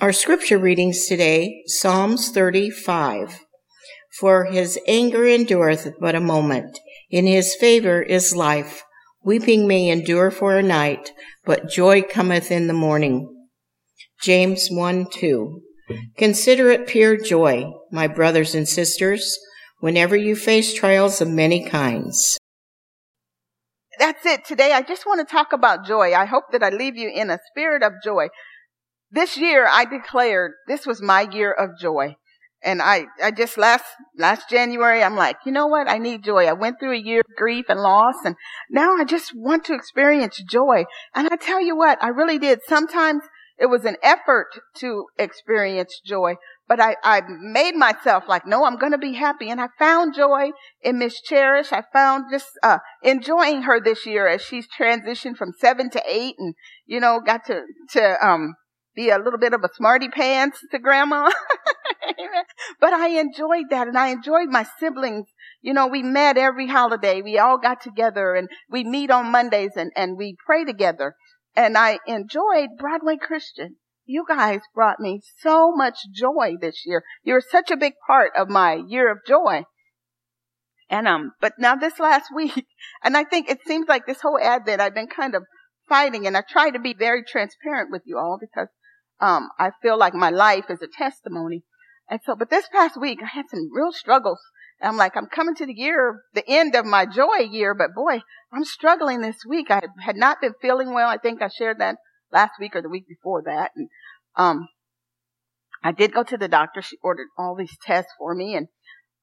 Our scripture readings today, Psalms 35. For his anger endureth but a moment. In his favor is life. Weeping may endure for a night, but joy cometh in the morning. James 1:2. Consider it pure joy, my brothers and sisters, whenever you face trials of many kinds. That's it. Today I just want to talk about joy. I hope that I leave you in a spirit of joy. This year I declared this was my year of joy. And I just last January, I'm like, you know what? I need joy. I went through a year of grief and loss, and now I just want to experience joy. And I tell you what, I really did. Sometimes it was an effort to experience joy, but I made myself like, no, I'm going to be happy. And I found joy in Miss Cherish. I found just enjoying her this year as she's transitioned from 7 to 8 and, got to be a little bit of a smarty pants to grandma. But I enjoyed that, and I enjoyed my siblings. We met every holiday. We all got together, and we meet on Mondays, and we pray together. And I enjoyed Broadway Christian. You guys brought me so much joy this year. You're such a big part of my year of joy. And but now this last week, and I think it seems like this whole Advent I've been kind of fighting, and I try to be very transparent with you all because I feel like my life is a testimony. And so, but this past week I had some real struggles. And I'm like, I'm coming to the end of my joy year, but boy, I'm struggling this week. I had not been feeling well. I think I shared that last week or the week before that. And I did go to the doctor. She ordered all these tests for me, and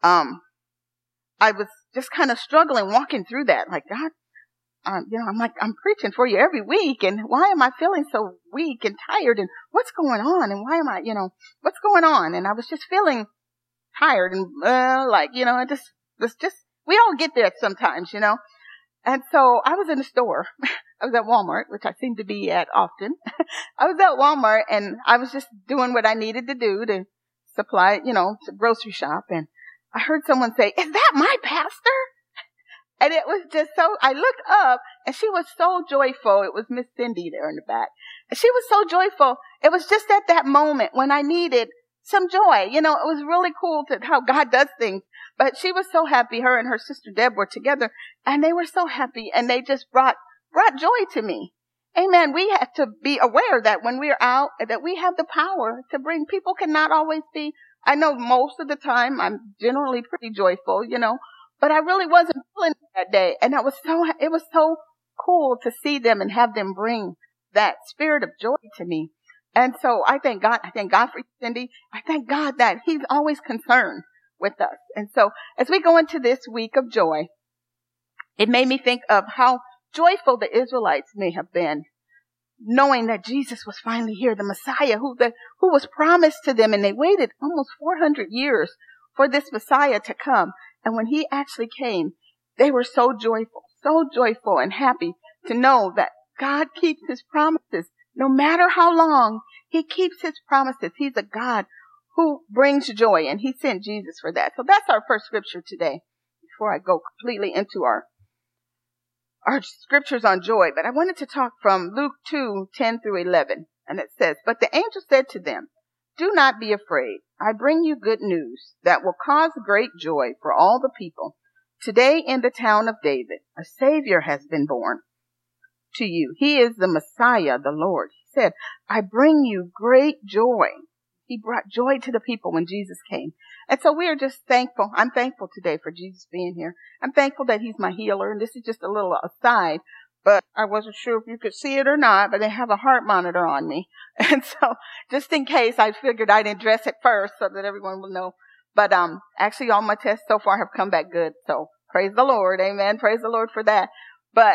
I was just kind of struggling walking through that. Like, God, I'm like, I'm preaching for you every week, and why am I feeling so weak and tired, and what's going on, and why am I, what's going on? And I was just feeling tired and, it just was just, we all get there sometimes, And so I was in the store. I was at Walmart, which I seem to be at often. I was at Walmart, and I was just doing what I needed to do to supply, to grocery shop. And I heard someone say, "Is that my pastor?" And it was just so, I looked up, and she was so joyful. It was Miss Cindy there in the back. And she was so joyful. It was just at that moment when I needed some joy. It was really cool to how God does things. But she was so happy. Her and her sister Deb were together, and they were so happy, and they just brought joy to me. Amen. We have to be aware that when we're out, that we have the power to bring. People cannot always be, I know most of the time I'm generally pretty joyful, but I really wasn't feeling it that day. And it was so cool to see them and have them bring that spirit of joy to me. And so I thank God. I thank God for you, Cindy. I thank God that He's always concerned with us. And so as we go into this week of joy, it made me think of how joyful the Israelites may have been, knowing that Jesus was finally here, the Messiah who was promised to them. And they waited almost 400 years for this Messiah to come. And when He actually came, they were so joyful and happy to know that God keeps His promises. No matter how long, He keeps His promises. He's a God who brings joy, and He sent Jesus for that. So that's our first scripture today, before I go completely into our scriptures on joy. But I wanted to talk from Luke 2:10 through 11. And it says, "But the angel said to them, 'Do not be afraid. I bring you good news that will cause great joy for all the people. Today in the town of David, a Savior has been born to you. He is the Messiah, the Lord.' He said, 'I bring you great joy.'" He brought joy to the people when Jesus came. And so we are just thankful. I'm thankful today for Jesus being here. I'm thankful that He's my healer. And this is just a little aside, but I wasn't sure if you could see it or not, but they have a heart monitor on me. And so just in case, I figured I'd address it first so that everyone will know. But actually all my tests so far have come back good. So praise the Lord. Amen. Praise the Lord for that. But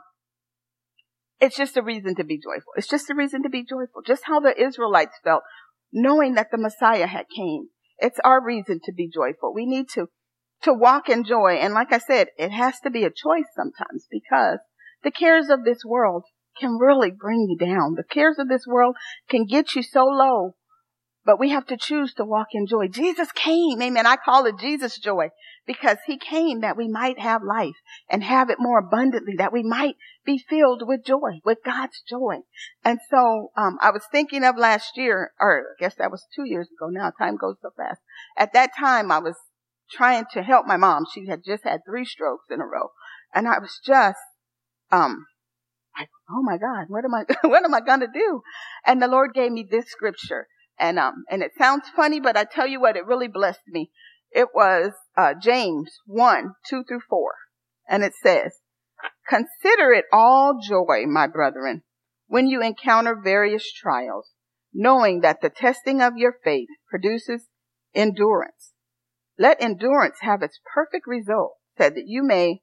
it's just a reason to be joyful. It's just a reason to be joyful. Just how the Israelites felt, knowing that the Messiah had came. It's our reason to be joyful. We need to walk in joy. And like I said, it has to be a choice sometimes, because the cares of this world can really bring you down. The cares of this world can get you so low But we have to choose to walk in joy. Jesus came. Amen. I call it Jesus joy because he came that we might have life and have it more abundantly, that we might be filled with joy, with God's joy. And so, I was thinking of last year, or I guess that was 2 years ago now. Time goes so fast. At that time, I was trying to help my mom. She had just had 3 strokes in a row. And I was just, like, oh my God, what am I going to do? And the Lord gave me this scripture. And it sounds funny, but I tell you what, it really blessed me. It was, James 1:2-4. And it says, "Consider it all joy, my brethren, when you encounter various trials, knowing that the testing of your faith produces endurance. Let endurance have its perfect result, so that you may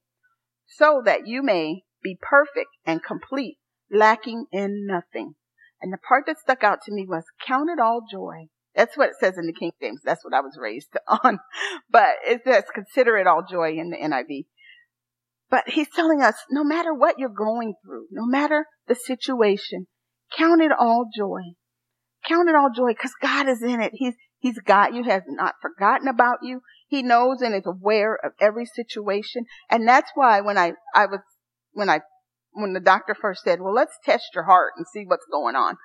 be perfect and complete, lacking in nothing." And the part that stuck out to me was, count it all joy. That's what it says in the King James. That's what I was raised on. But it says, consider it all joy in the NIV. But he's telling us, no matter what you're going through, no matter the situation, count it all joy. Count it all joy because God is in it. He's got you, has not forgotten about you. He knows and is aware of every situation. And that's why when the doctor first said, well, let's test your heart and see what's going on.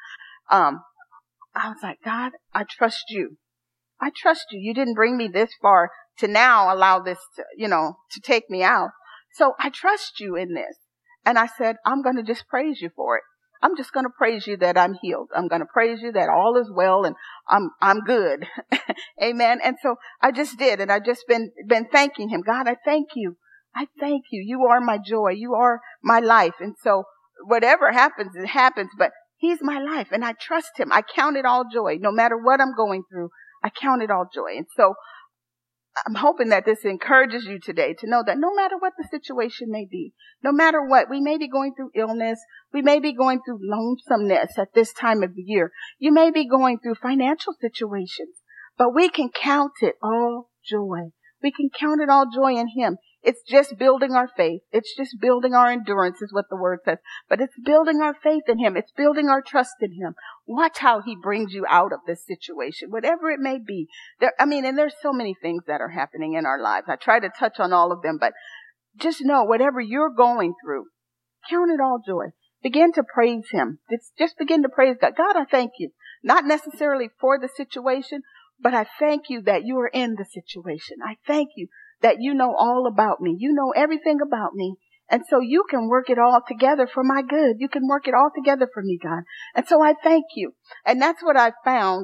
I was like, God, I trust you. I trust you. You didn't bring me this far to now allow this to take me out. So I trust you in this. And I said, I'm going to just praise you for it. I'm just going to praise you that I'm healed. I'm going to praise you that all is well and I'm good. Amen. And so I just did. And I just been thanking him. God, I thank you. I thank you. You are my joy. You are my life. And so whatever happens, it happens, but he's my life and I trust him. I count it all joy. No matter what I'm going through, I count it all joy. And so I'm hoping that this encourages you today to know that no matter what the situation may be, no matter what, we may be going through illness. We may be going through lonesomeness at this time of the year. You may be going through financial situations, but we can count it all joy. We can count it all joy in him. It's just building our faith. It's just building our endurance is what the word says. But it's building our faith in him. It's building our trust in him. Watch how he brings you out of this situation, whatever it may be. And there's so many things that are happening in our lives. I try to touch on all of them, but just know whatever you're going through, count it all joy. Begin to praise him. Just begin to praise God. God, I thank you. Not necessarily for the situation, but I thank you that you are in the situation. I thank you that you know all about me. You know everything about me. And so you can work it all together for my good. You can work it all together for me, God. And so I thank you. And that's what I found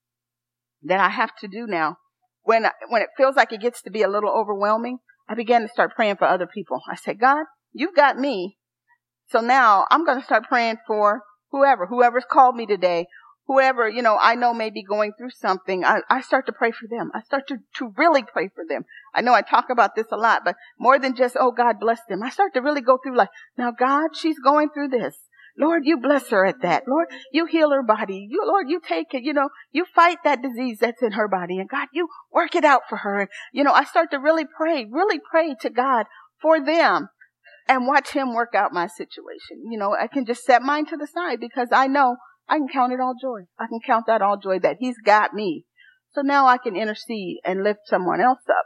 that I have to do now. When it feels like it gets to be a little overwhelming, I began to start praying for other people. I said, God, you've got me. So now I'm going to start praying for whoever's called me today. Whoever, I know may be going through something, I start to pray for them. I start to really pray for them. I know I talk about this a lot, but more than just, oh, God bless them. I start to really go through like, now, God, she's going through this. Lord, you bless her at that. Lord, you heal her body. Lord, you take it, you fight that disease that's in her body. And God, you work it out for her. And, I start to really pray to God for them and watch him work out my situation. I can just set mine to the side because I know I can count it all joy. I can count that all joy that he's got me. So now I can intercede and lift someone else up.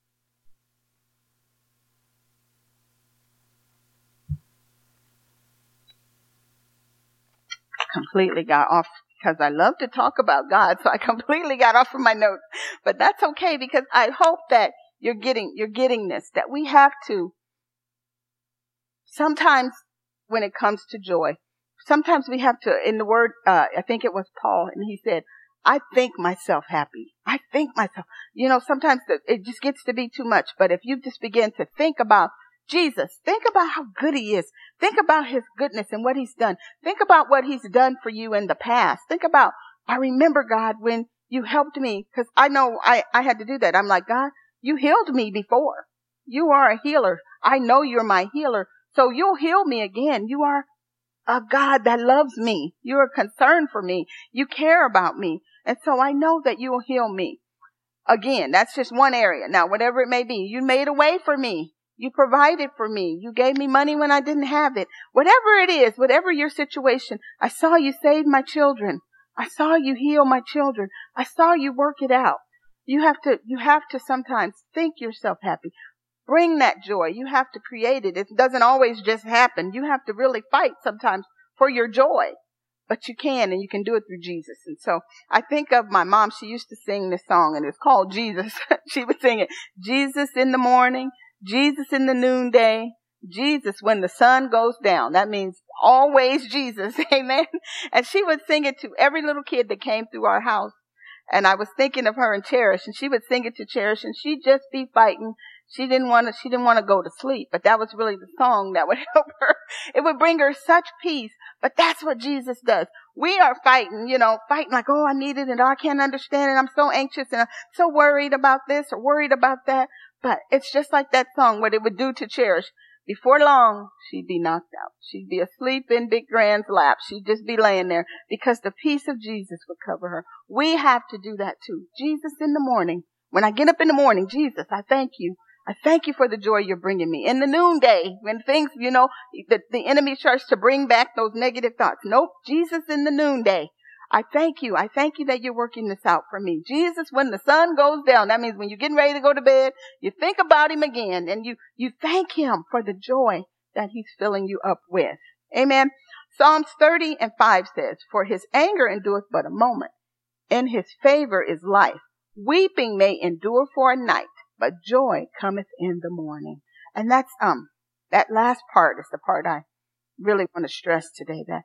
I completely got off because I love to talk about God. So I completely got off of my notes, but that's okay because I hope that you're getting this, that we have to sometimes when it comes to joy, sometimes we have to, in the word, I think it was Paul, and he said, I think myself happy. I think myself, sometimes it just gets to be too much. But if you just begin to think about Jesus, think about how good he is. Think about his goodness and what he's done. Think about what he's done for you in the past. Think about, I remember, God, when you helped me, because I know I had to do that. I'm like, God, you healed me before. You are a healer. I know you're my healer. So you'll heal me again. You are a God that loves me. You are concerned for me. You care about me. And so I know that you will heal me. Again, that's just one area. Now, whatever it may be, you made a way for me. You provided for me. You gave me money when I didn't have it. Whatever it is, whatever your situation, I saw you save my children. I saw you heal my children. I saw you work it out. You have to sometimes think yourself happy. Bring that joy. You have to create it. It doesn't always just happen. You have to really fight sometimes for your joy. But you can, and you can do it through Jesus. And so I think of my mom. She used to sing this song, and it's called Jesus. She would sing it. Jesus in the morning, Jesus in the noonday, Jesus when the sun goes down. That means always Jesus. Amen. And she would sing it to every little kid that came through our house. And I was thinking of her and Cherish, and she would sing it to Cherish, and she'd just be fighting. She didn't want to go to sleep, but that was really the song that would help her. It would bring her such peace, but that's what Jesus does. We are fighting like, oh, I need it, and I can't understand it. I'm so anxious, and I'm so worried about this or worried about that. But it's just like that song, what it would do to Cherish. Before long, she'd be knocked out. She'd be asleep in Big Grand's lap. She'd just be laying there because the peace of Jesus would cover her. We have to do that too. Jesus in the morning. When I get up in the morning, Jesus, I thank you. I thank you for the joy you're bringing me. In the noonday, when things, the enemy starts to bring back those negative thoughts. Nope, Jesus in the noonday. I thank you. I thank you that you're working this out for me. Jesus, when the sun goes down, that means when you're getting ready to go to bed, you think about him again and you thank him for the joy that he's filling you up with. Amen. Psalms 30:5 says, for his anger endureth but a moment. In his favor is life. Weeping may endure for a night, but joy cometh in the morning. And that's, that last part is the part I really want to stress today, that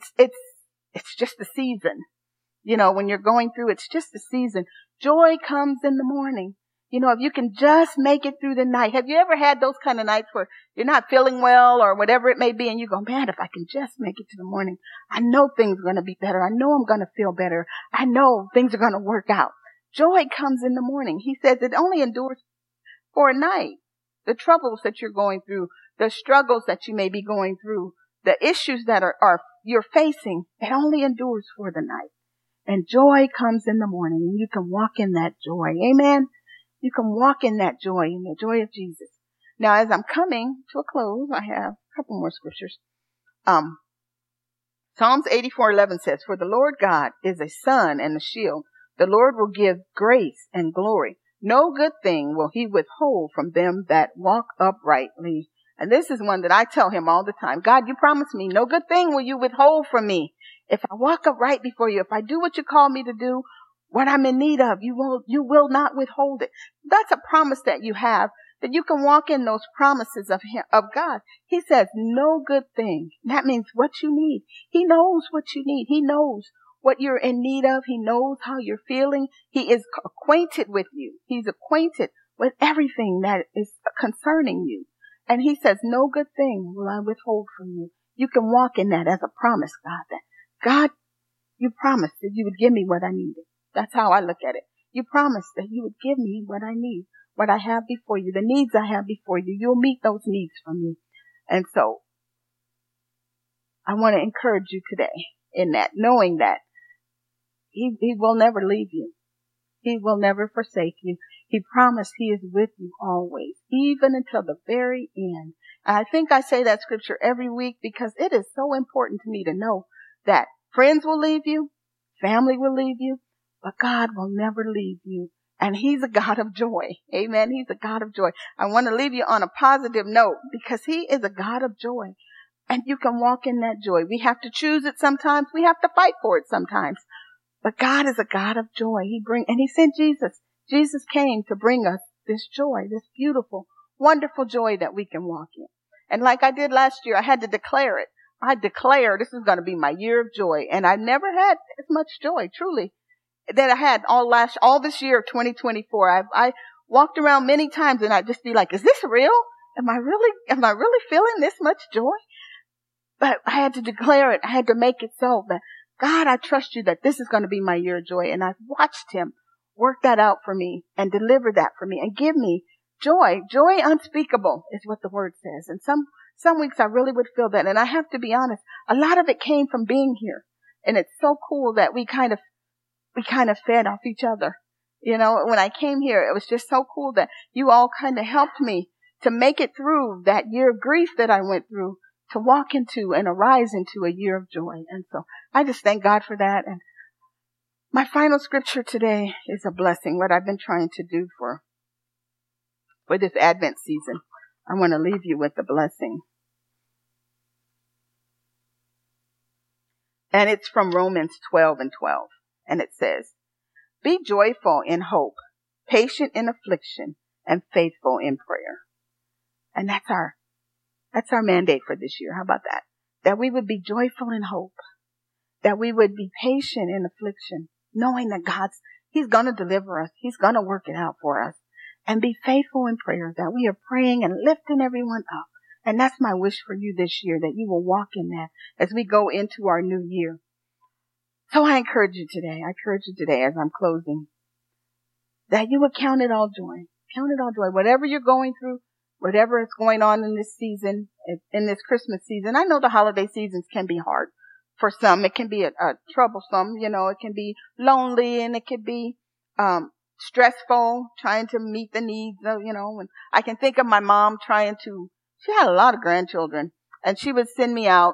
it's just the season. When you're going through, it's just the season. Joy comes in the morning. If you can just make it through the night. Have you ever had those kind of nights where you're not feeling well or whatever it may be, and you go, man, if I can just make it to the morning, I know things are going to be better. I know I'm going to feel better. I know things are going to work out. Joy comes in the morning. He says it only endures for a night. The troubles that you're going through, the struggles that you may be going through, the issues that you're facing, it only endures for the night. And joy comes in the morning, and you can walk in that joy. Amen. You can walk in that joy, in the joy of Jesus. Now, as I'm coming to a close, I have a couple more scriptures. Psalms 84:11 says, for the Lord God is a sun and a shield. The Lord will give grace and glory. No good thing will he withhold from them that walk uprightly. And this is one that I tell him all the time. God, you promised me no good thing will you withhold from me. If I walk upright before you, if I do what you call me to do, what I'm in need of, you will not withhold it. That's a promise that you have, that you can walk in those promises of him, of God. He says no good thing. That means what you need. He knows what you need. He knows what you're in need of. He knows how you're feeling. He is acquainted with you. He's acquainted with everything that is concerning you. And he says, no good thing will I withhold from you. You can walk in that as a promise, God, that God, you promised that you would give me what I needed. That's how I look at it. You promised that you would give me what I need, what I have before you, the needs I have before you. You'll meet those needs for me. And so I want to encourage you today in that, knowing that he will never leave you. He will never forsake you. He promised he is with you always, even until the very end. And I think I say that scripture every week because it is so important to me to know that friends will leave you, family will leave you, but God will never leave you. And he's a God of joy. Amen. He's a God of joy. I want to leave you on a positive note because he is a God of joy. And you can walk in that joy. We have to choose it sometimes. We have to fight for it sometimes. But God is a God of joy. And he sent Jesus. Jesus came to bring us this joy, this beautiful, wonderful joy that we can walk in. And like I did last year, I had to declare it. I declare this is going to be my year of joy. And I never had as much joy, truly, that I had all this year of 2024. I walked around many times and I'd just be like, is this real? Am I really feeling this much joy? But I had to declare it. I had to make it so that God, I trust you that this is going to be my year of joy. And I've watched him work that out for me and deliver that for me and give me joy. Joy unspeakable is what the word says. And some weeks I really would feel that. And I have to be honest, a lot of it came from being here. And it's so cool that we kind of fed off each other. When I came here, it was just so cool that you all kind of helped me to make it through that year of grief that I went through, to walk into and arise into a year of joy. And so I just thank God for that. And My final scripture today is a blessing, what I've been trying to do for this Advent season. I want to leave you with a blessing. And it's from Romans 12:12. And it says, "Be joyful in hope, patient in affliction, and faithful in prayer." And that's our mandate for this year. How about that? That we would be joyful in hope, that we would be patient in affliction, knowing that He's going to deliver us. He's going to work it out for us, and be faithful in prayer, that we are praying and lifting everyone up. And that's my wish for you this year, that you will walk in that as we go into our new year. So I encourage you today as I'm closing, that you would count it all joy. Count it all joy. Whatever you're going through, whatever is going on in this season, in this Christmas season. I know the holiday seasons can be hard. For some, it can be a troublesome, it can be lonely, and it can be stressful, trying to meet the needs of, and I can think of my mom she had a lot of grandchildren, and she would send me out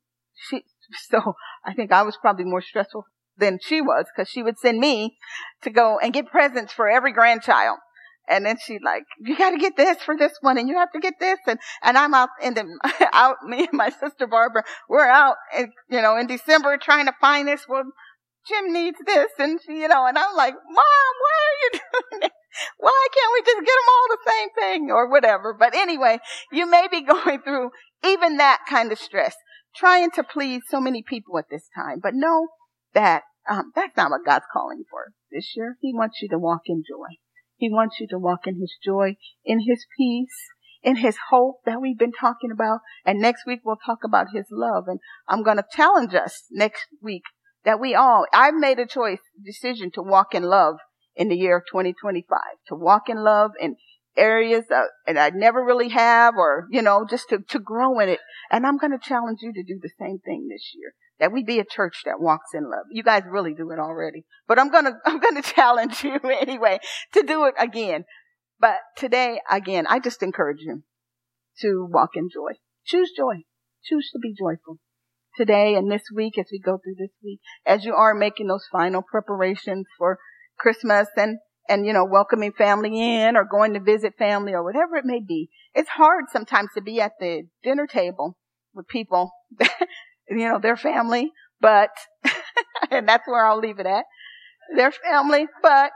so I think I was probably more stressful than she was, because she would send me to go and get presents for every grandchild. And then she'd like, you got to get this for this one, and you have to get this. And I'm out me and my sister Barbara, we're out, in December trying to find this. Well, Jim needs this. And and I'm like, Mom, why are you doing this? Why can't we just get them all the same thing or whatever? But anyway, you may be going through even that kind of stress, trying to please so many people at this time. But know that that's not what God's calling for this year. He wants you to walk in joy. He wants you to walk in His joy, in His peace, in His hope that we've been talking about. And next week we'll talk about His love. And I'm going to challenge us next week that I've made a decision to walk in love in the year of 2025, to walk in love in areas that I never really have, or, just to grow in it. And I'm going to challenge you to do the same thing this year, that we be a church that walks in love. You guys really do it already, but I'm going to challenge you anyway to do it again. But today, again, I just encourage you to walk in joy. Choose joy. Choose to be joyful today and this week, as we go through this week, as you are making those final preparations for Christmas and welcoming family in, or going to visit family, or whatever it may be. It's hard sometimes to be at the dinner table with people, their family, but, and that's where I'll leave it at, their family, but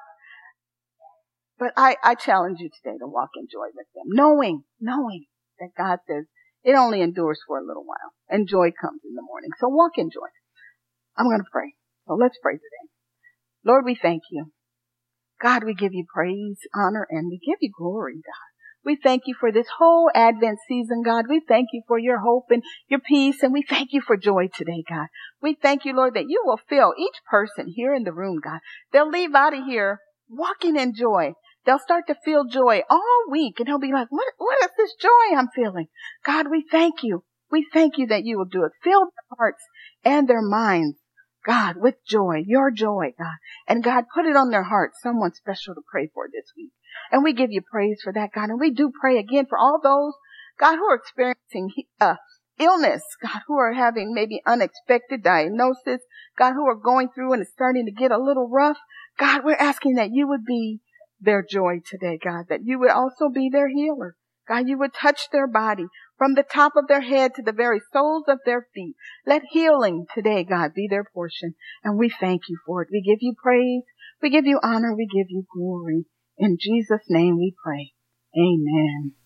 I challenge you today to walk in joy with them, knowing that God says it only endures for a little while, and joy comes in the morning. So walk in joy. I'm going to pray. So let's pray today. Lord, we thank you. God, we give you praise, honor, and we give you glory, God. We thank you for this whole Advent season, God. We thank you for your hope and your peace, and we thank you for joy today, God. We thank you, Lord, that you will fill each person here in the room, God. They'll leave out of here walking in joy. They'll start to feel joy all week, and they'll be like, what is this joy I'm feeling? God, we thank you. We thank you that you will do it. Fill their hearts and their minds, God, with joy, your joy, God. And God, put it on their heart, someone special to pray for this week. And we give you praise for that, God. And we do pray again for all those, God, who are experiencing illness, God, who are having maybe unexpected diagnosis, God, who are going through and it's starting to get a little rough. God, we're asking that you would be their joy today, God, that you would also be their healer. God, you would touch their body from the top of their head to the very soles of their feet. Let healing today, God, be their portion. And we thank you for it. We give you praise. We give you honor. We give you glory. In Jesus' name we pray. Amen.